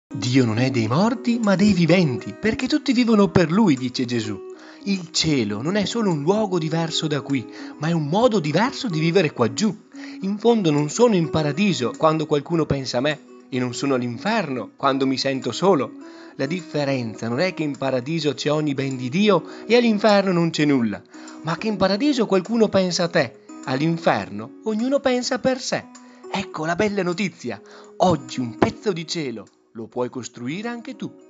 Dio non è dei morti, ma dei viventi, perché tutti vivono per Lui, dice Gesù. Il cielo non è solo un luogo diverso da qui, ma è un modo diverso di vivere qua giù. In fondo non sono in paradiso quando qualcuno pensa a me, e non sono all'inferno quando mi sento solo. La differenza non è che in paradiso c'è ogni ben di Dio e all'inferno non c'è nulla, ma che in paradiso qualcuno pensa a te, all'inferno ognuno pensa per sé. Ecco la bella notizia, oggi un pezzo di cielo lo puoi costruire anche tu.